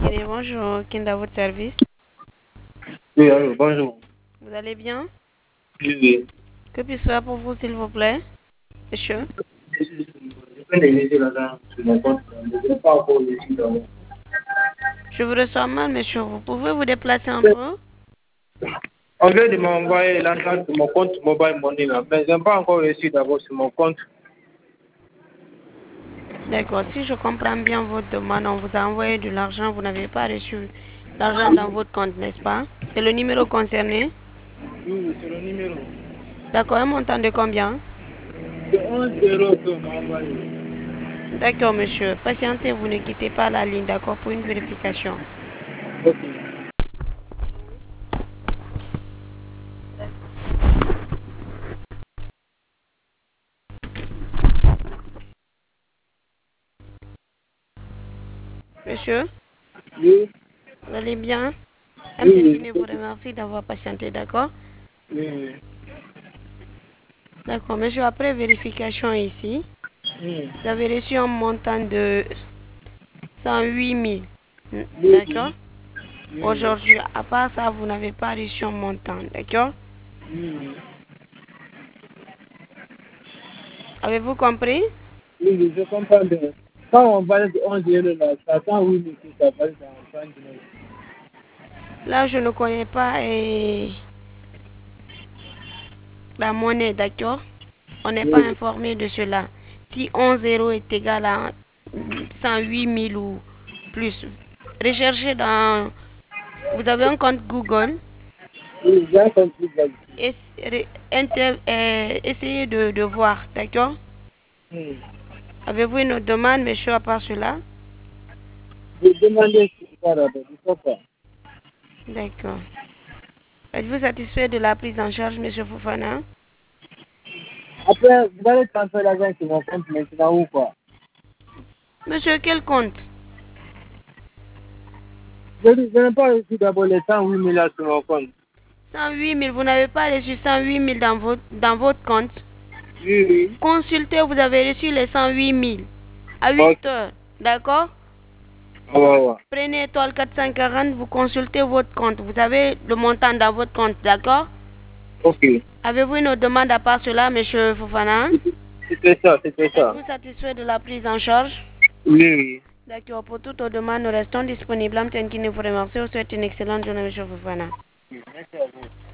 Guinée, bonjour. Kinda, à votre service. Oui, allô, bonjour. Vous allez bien? Oui, oui. Que puis-je faire pour vous, s'il vous plaît, monsieur? Je peux négocier l'argent sur mon compte. Je n'ai pas encore reçu d'argent. Je vous reçois mal, monsieur. Vous pouvez vous déplacer un peu? On vient de m'envoyer l'argent sur mon compte mobile money, là, mais je n'ai pas encore reçu d'abord sur mon compte. D'accord. Si je comprends bien votre demande, on vous a envoyé de l'argent, vous n'avez pas reçu l'argent dans votre compte, n'est-ce pas? C'est le numéro concerné? Oui, c'est le numéro. D'accord. Un montant de combien? C'est 11 € que m'a envoyé. D'accord, monsieur. Patientez, vous ne quittez pas la ligne, d'accord, pour une vérification. Ok. Monsieur, Oui, vous allez bien? oui, MTN Guinée vous oui. remercie d'avoir patienté, d'accord? Oui, oui. D'accord, monsieur, après vérification ici, Oui, vous avez reçu un montant de 108 000. oui, D'accord? oui. Aujourd'hui, à part ça, vous n'avez pas reçu un montant. D'accord? Oui, Avez-vous compris? oui, oui, je comprends bien. Quand on parle de 11 € là, ça sent oui, mais que ça parle dans 30 minutes. Là, je ne connais pas la monnaie. D'accord? On n'est pas Oui, informé de cela. Si 11 euros est égal à 108 000 ou plus, recherchez dans... Vous avez un compte Google. oui, j'ai compris. Essayez de voir, d'accord? Oui. Avez-vous une autre demande, monsieur, à part cela? Je demandais si ça d'abord, je ne sais pas. D'accord. Êtes-vous satisfait de la prise en charge, monsieur Fofana? Après, vous allez transférer l'argent sur mon compte maintenant ou quoi? Monsieur, quel compte? Je n'ai pas reçu d'abord les 108 000 là sur mon compte. 108 000, vous n'avez pas reçu 108 000 dans votre compte? Oui, oui. Consultez, vous avez reçu les 108 000 à 8 Ok. heures, d'accord? Ouais, ouais. Prenez étoile 440, vous consultez votre compte. Vous avez le montant dans votre compte, d'accord? Ok. Avez-vous une autre demande à part cela, monsieur Fofana? C'était ça, c'était ça. Êtes-vous satisfait de la prise en charge? Oui, oui. D'accord, pour toutes nos demandes, nous restons disponibles. Amten qui nous vous remercie. Vous souhaite une excellente journée, monsieur Fofana. Merci à vous.